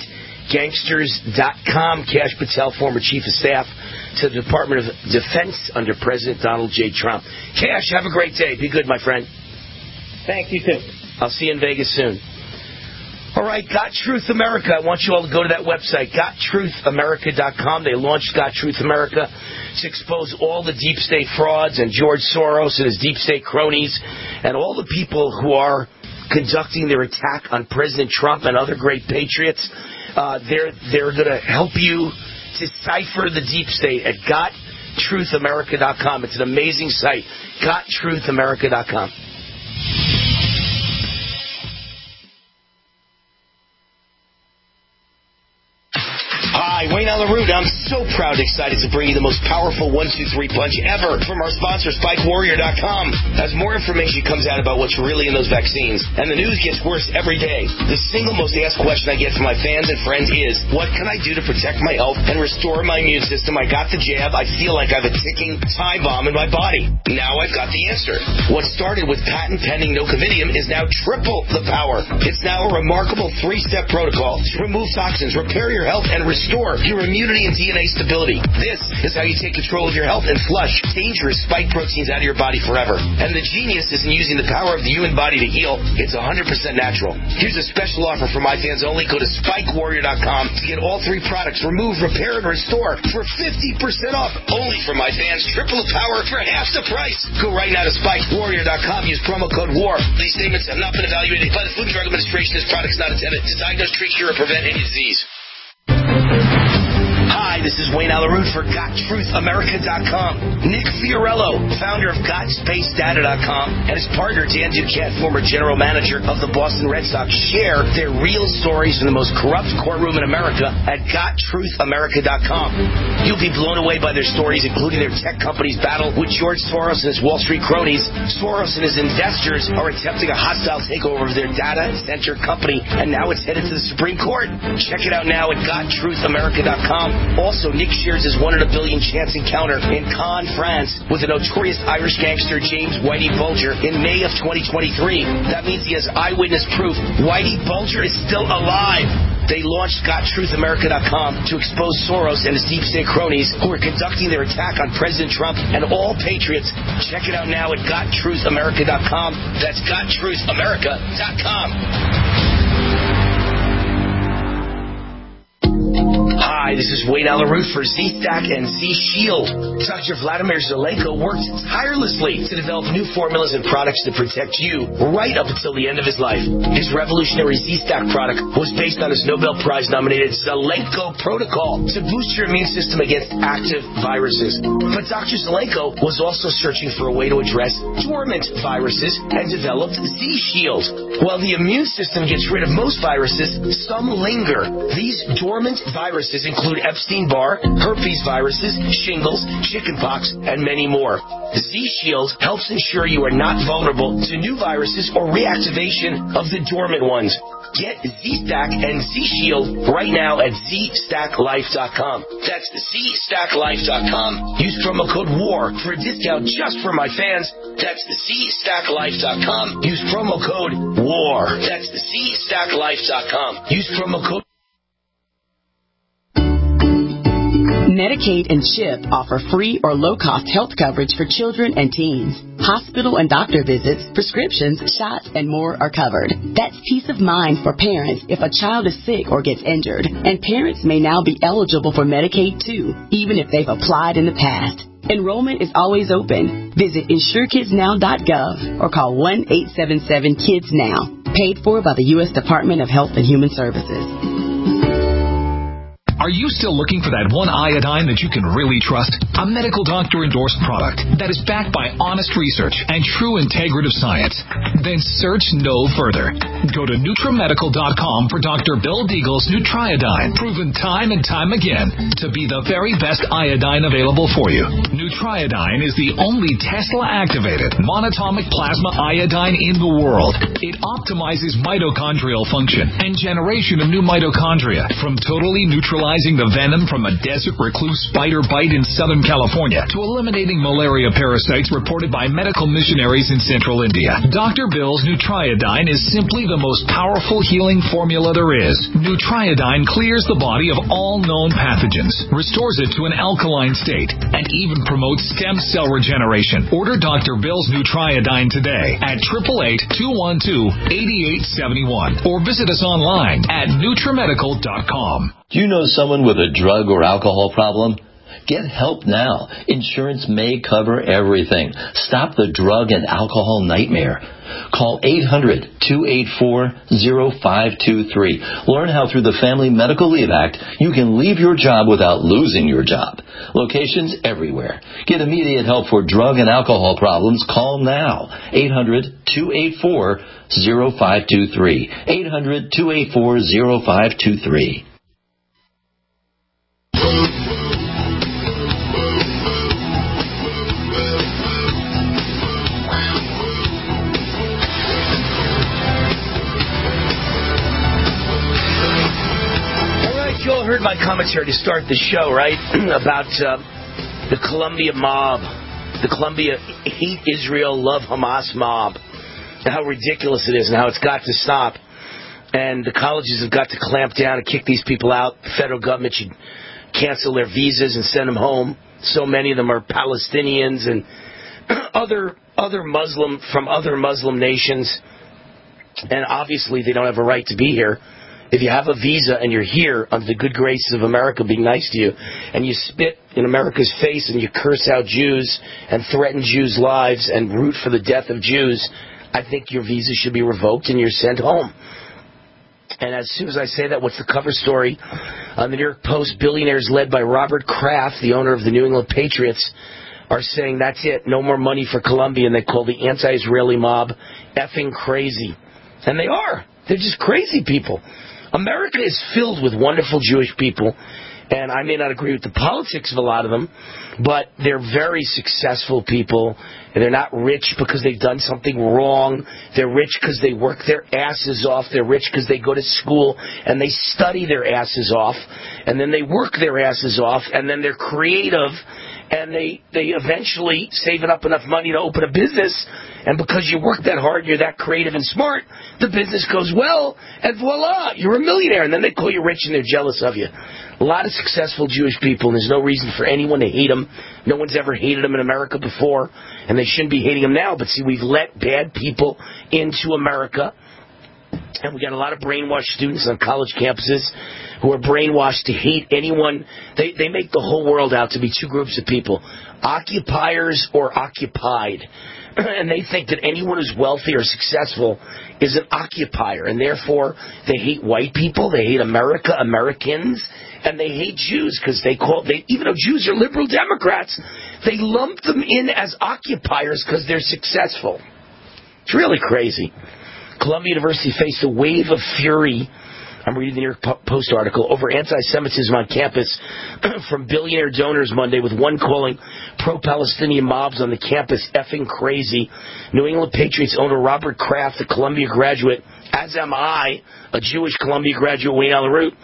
governmentgangsters.com. Kash Patel, former chief of staff to the Department of Defense under President Donald J. Trump. Kash, have a great day. Be good, my friend. Thanks, you too. I'll see you in Vegas soon. All right, Got Truth America. I want you all to go to that website, GotTruthAmerica.com. They launched Got Truth America to expose all the deep state frauds and George Soros and his deep state cronies and all the people who are conducting their attack on President Trump and other great patriots. They're going to help you decipher the deep state at GotTruthAmerica.com. It's an amazing site, GotTruthAmerica.com. Hi, Wayne on the Root. I'm so proud and excited to bring you the most powerful 1-2-3 punch ever from our sponsor, SpikeWarrior.com. As more information comes out about what's really in those vaccines, and the news gets worse every day, the single most asked question I get from my fans and friends is, what can I do to protect my health and restore my immune system? I got the jab. I feel like I have a ticking time bomb in my body. Now I've got the answer. What started with patent-pending nocovidium is now triple the power. It's now a remarkable 3-step protocol to remove toxins, repair your health, and restore your immunity and DNA stability. This is how you take control of your health and flush dangerous spike proteins out of your body forever. And the genius isn't using the power of the human body to heal. It's 100% natural. Here's a special offer for my fans only. Go to SpikeWarrior.com to get all 3 products, remove, repair, and restore for 50% off. Only for my fans. Triple the power for half the price. Go right now to SpikeWarrior.com. Use promo code WAR. These statements have not been evaluated by the Food and Drug Administration. This product is not intended to diagnose, treat, cure, or prevent any disease. Hi, this is Wayne Alaroot for GotTruthAmerica.com. Nick Fiorello, founder of GotSpaceData.com, and his partner Dan Duquette, former general manager of the Boston Red Sox, share their real stories from the most corrupt courtroom in America at GotTruthAmerica.com. You'll be blown away by their stories, including their tech company's battle with George Soros and his Wall Street cronies. Soros and his investors are attempting a hostile takeover of their data center company, and now it's headed to the Supreme Court. Check it out now at GotTruthAmerica.com. Also, Nick shares his 1 in a billion chance encounter in Cannes, France, with the notorious Irish gangster James Whitey Bulger in May of 2023. That means he has eyewitness proof Whitey Bulger is still alive. They launched GotTruthAmerica.com to expose Soros and his deep state cronies who are conducting their attack on President Trump and all patriots. Check it out now at GotTruthAmerica.com. That's GotTruthAmerica.com. Hi, this is Wayne Alaroot for Z-Stack and Z-Shield. Dr. Vladimir Zelenko worked tirelessly to develop new formulas and products to protect you right up until the end of his life. His revolutionary Z-Stack product was based on his Nobel Prize-nominated Zelenko protocol to boost your immune system against active viruses. But Dr. Zelenko was also searching for a way to address dormant viruses and developed Z-Shield. While the immune system gets rid of most viruses, some linger. These dormant viruses include Epstein-Barr, herpes viruses, shingles, chickenpox, and many more. Z-Shield helps ensure you are not vulnerable to new viruses or reactivation of the dormant ones. Get Z-Stack and Z-Shield right now at ZStackLife.com. That's ZStackLife.com. Use promo code WAR for a discount just for my fans. That's ZStackLife.com. Use promo code WAR. That's ZStackLife.com. Use promo code. Medicaid and CHIP offer free or low-cost health coverage for children and teens. Hospital and doctor visits, prescriptions, shots, and more are covered. That's peace of mind for parents if a child is sick or gets injured. And parents may now be eligible for Medicaid, too, even if they've applied in the past. Enrollment is always open. Visit InsureKidsNow.gov or call 1-877-KIDS-NOW. Paid for by the U.S. Department of Health and Human Services. Are you still looking for that one iodine that you can really trust? A medical doctor-endorsed product that is backed by honest research and true integrative science? Then search no further. Go to NutriMedical.com for Dr. Bill Deagle's Nutriodine, proven time and time again to be the very best iodine available for you. Nutriodine is the only Tesla-activated monatomic plasma iodine in the world. It optimizes mitochondrial function and generation of new mitochondria from totally neutralizing the venom from a desert recluse spider bite in Southern California to eliminating malaria parasites reported by medical missionaries in Central India. Dr. Bill's Nutriodine is simply the most powerful healing formula there is. Nutriodine clears the body of all known pathogens, restores it to an alkaline state, and even promotes stem cell regeneration. Order Dr. Bill's Nutriodine today at 888-212-8871 or visit us online at NutriMedical.com. Do you know someone with a drug or alcohol problem? Get help now. Insurance may cover everything. Stop the drug and alcohol nightmare. Call 800-284-0523. Learn how through the Family Medical Leave Act you can leave your job without losing your job. Locations everywhere. Get immediate help for drug and alcohol problems. Call now. 800-284-0523. 800-284-0523. Heard my commentary to start the show, right? About the Columbia mob, the Columbia hate Israel, love Hamas mob, and how ridiculous it is and how it's got to stop. And the colleges have got to clamp down and kick these people out. The federal government should cancel their visas and send them home. So many of them are Palestinians and other Muslim from other Muslim nations. And obviously they don't have a right to be here. If you have a visa and you're here under the good graces of America being nice to you, and you spit in America's face and you curse out Jews and threaten Jews' lives and root for the death of Jews, I think your visa should be revoked and you're sent home. And as soon as I say that, what's the cover story? On the New York Post, billionaires led by Robert Kraft, the owner of the New England Patriots, are saying that's it, no more money for Colombia, and they call the anti-Israeli mob effing crazy. And they are. They're just crazy people. America is filled with wonderful Jewish people, and I may not agree with the politics of a lot of them, but they're very successful people, and they're not rich because they've done something wrong. They're rich because they work their asses off. They're rich because they go to school and they study their asses off, and then they work their asses off, and then they're creative, and they eventually save up enough money to open a business, and because you work that hard, you're that creative and smart, the business goes well, and voila, you're a millionaire, and then they call you rich and they're jealous of you. A lot of successful Jewish people, and there's no reason for anyone to hate them. No one's ever hated them in America before, and they shouldn't be hating them now, but see, we've let bad people into America, and we got a lot of brainwashed students on college campuses who are brainwashed to hate anyone. They make the whole world out to be two groups of people, occupiers or occupied. And they think that anyone who's wealthy or successful is an occupier, and therefore they hate white people, they hate America, Americans, and they hate Jews because even though Jews are liberal Democrats, they lump them in as occupiers because they're successful. It's really crazy. Columbia University faced a wave of fury I'm reading the New York Post article over anti-Semitism on campus from billionaire donors Monday, with one calling pro-Palestinian mobs on the campus effing crazy. New England Patriots owner Robert Kraft, a Columbia graduate, as am I, a Jewish Columbia graduate, Wayne Allyn Root.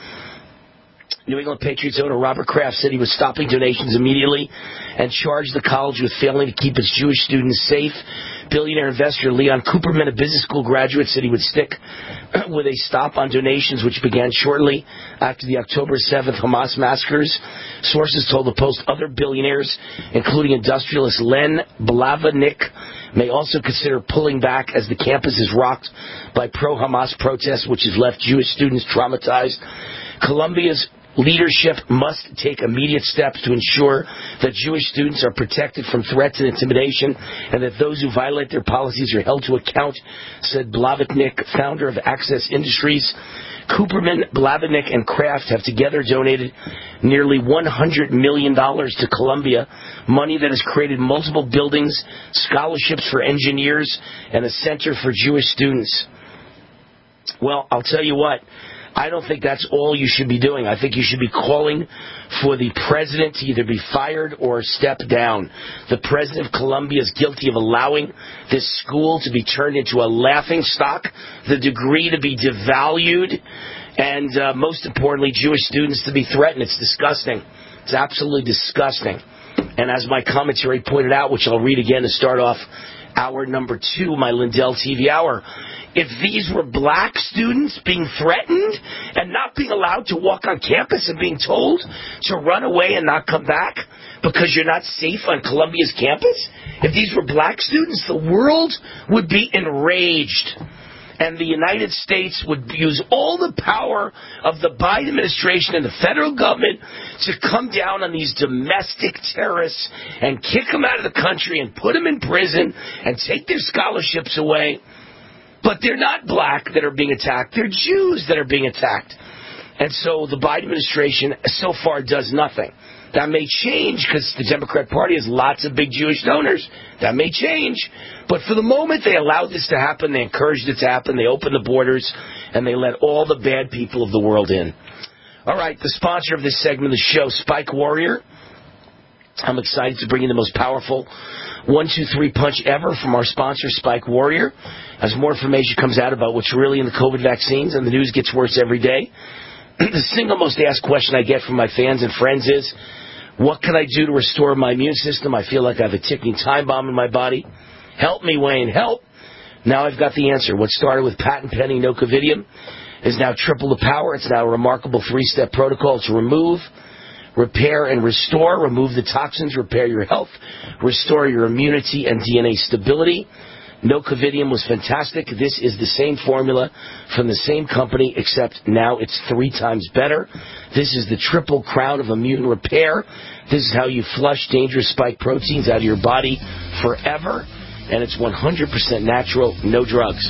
New England Patriots owner Robert Kraft said he was stopping donations immediately and charged the college with failing to keep its Jewish students safe. Billionaire investor Leon Cooperman, a business school graduate, said he would stick with a stop on donations, which began shortly after the October 7th Hamas massacres. Sources told the Post other billionaires, including industrialist Len Blavatnik, may also consider pulling back as the campus is rocked by pro-Hamas protests, which has left Jewish students traumatized. Columbia's leadership must take immediate steps to ensure that Jewish students are protected from threats and intimidation, and that those who violate their policies are held to account, said Blavatnik, founder of Access Industries. Cooperman, Blavatnik, and Kraft have together donated nearly $100 million to Columbia, money that has created multiple buildings, scholarships for engineers, and a center for Jewish students. Well, I'll tell you what. I don't think that's all you should be doing. I think you should be calling for the president to either be fired or step down. The president of Columbia is guilty of allowing this school to be turned into a laughingstock, the degree to be devalued, and most importantly, Jewish students to be threatened. It's disgusting. It's absolutely disgusting. And as my commentary pointed out, which I'll read again to start off hour number 2, my Lindell TV hour, if these were black students being threatened and not being allowed to walk on campus and being told to run away and not come back because you're not safe on Columbia's campus, if these were black students, the world would be enraged. And the United States would use all the power of the Biden administration and the federal government to come down on these domestic terrorists and kick them out of the country and put them in prison and take their scholarships away. But they're not black that are being attacked. They're Jews that are being attacked. And so the Biden administration so far does nothing. That may change because the Democrat Party has lots of big Jewish donors. That may change. But for the moment, they allowed this to happen. They encouraged it to happen. They opened the borders, and they let all the bad people of the world in. All right, the sponsor of this segment of the show, Spike Warrior. I'm excited to bring you the most powerful 1-2-3 punch ever from our sponsor, Spike Warrior. As more information comes out about what's really in the COVID vaccines, and the news gets worse every day, the single most asked question I get from my fans and friends is, what can I do to restore my immune system? I feel like I have a ticking time bomb in my body. Help me, Wayne, help. Now I've got the answer. What started with patent-pending Nocovidium is now triple the power. It's now a remarkable 3-step protocol to remove, repair, and restore. Remove the toxins, repair your health, restore your immunity and DNA stability. Nocovidium was fantastic. This is the same formula from the same company, except now it's 3 times better. This is the triple crown of immune repair. This is how you flush dangerous spike proteins out of your body forever. And it's 100% natural, no drugs.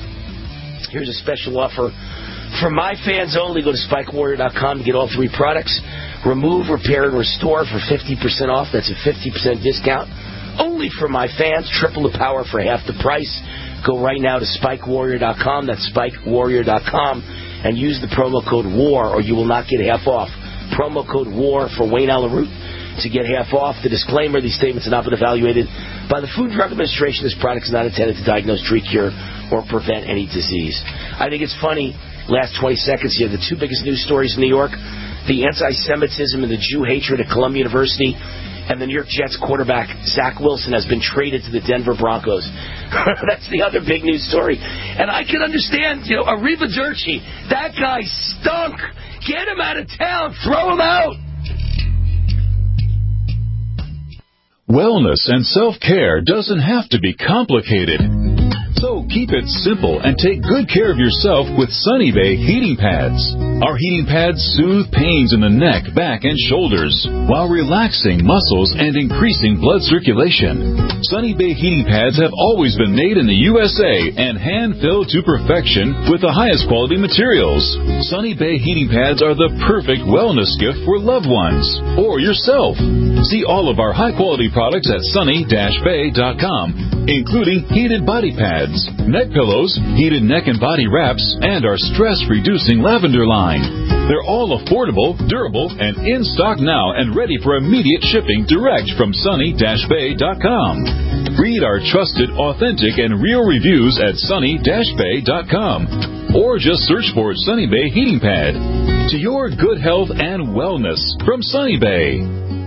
Here's a special offer for my fans only. Go to SpikeWarrior.com to get all 3 products. Remove, repair, and restore for 50% off. That's a 50% discount. Only for my fans, triple the power for half the price. Go right now to SpikeWarrior.com. That's SpikeWarrior.com. And use the promo code WAR or you will not get half off. Promo code WAR for Wayne Allyn Root to get half off. The disclaimer, these statements have not been evaluated by the Food and Drug Administration. This product is not intended to diagnose, treat, cure, or prevent any disease. I think it's funny, last 20 seconds here, the 2 biggest news stories in New York, the anti-Semitism and the Jew hatred at Columbia University, and the New York Jets quarterback, Zach Wilson, has been traded to the Denver Broncos. That's the other big news story. And I can understand, Arrivederci, that guy stunk. Get him out of town. Throw him out. Wellness and self-care doesn't have to be complicated. So keep it simple and take good care of yourself with Sunny Bay heating pads. Our heating pads soothe pains in the neck, back, and shoulders while relaxing muscles and increasing blood circulation. Sunny Bay heating pads have always been made in the USA and hand-filled to perfection with the highest quality materials. Sunny Bay heating pads are the perfect wellness gift for loved ones or yourself. See all of our high-quality products at sunny-bay.com, including heated body pads, pads, neck pillows, heated neck and body wraps, and our stress-reducing lavender line. They're all affordable, durable, and in stock now and ready for immediate shipping direct from sunny-bay.com. Read our trusted, authentic, and real reviews at sunny-bay.com. Or just search for Sunny Bay Heating Pad. To your good health and wellness from Sunny Bay.